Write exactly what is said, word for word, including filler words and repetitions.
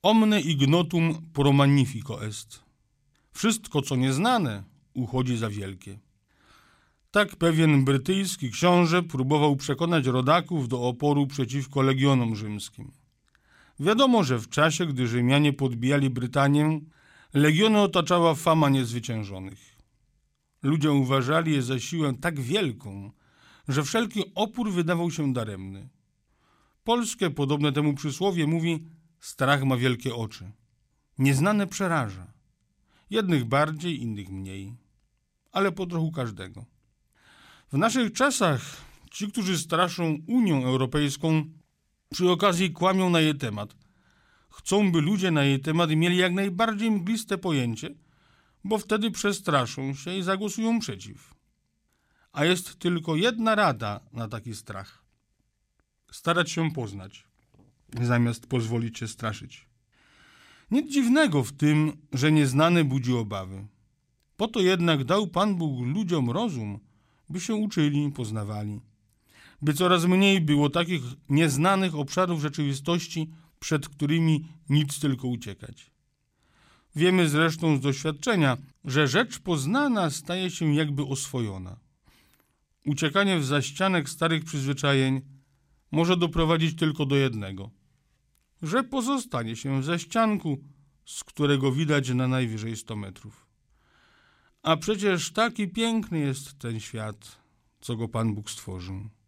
Omne ignotum pro magnifico est. Wszystko, co nieznane, uchodzi za wielkie. Tak pewien brytyjski książę próbował przekonać rodaków do oporu przeciwko legionom rzymskim. Wiadomo, że w czasie, gdy Rzymianie podbijali Brytanię, legiony otaczała fama niezwyciężonych. Ludzie uważali je za siłę tak wielką, że wszelki opór wydawał się daremny. Polskie, podobne temu przysłowie, mówi: strach ma wielkie oczy. Nieznane przeraża. Jednych bardziej, innych mniej. Ale po trochu każdego. W naszych czasach ci, którzy straszą Unią Europejską, przy okazji kłamią na jej temat. Chcą, by ludzie na jej temat mieli jak najbardziej mgliste pojęcie, bo wtedy przestraszą się i zagłosują przeciw. A jest tylko jedna rada na taki strach. Starać się poznać, zamiast pozwolić się straszyć. Nic dziwnego w tym, że nieznane budzi obawy. Po to jednak dał Pan Bóg ludziom rozum, by się uczyli, poznawali. By coraz mniej było takich nieznanych obszarów rzeczywistości, przed którymi nic tylko uciekać. Wiemy zresztą z doświadczenia, że rzecz poznana staje się jakby oswojona. Uciekanie w zaścianek starych przyzwyczajeń może doprowadzić tylko do jednego, że pozostanie się w zaścianku, z którego widać na najwyżej sto metrów. A przecież taki piękny jest ten świat, co go Pan Bóg stworzył.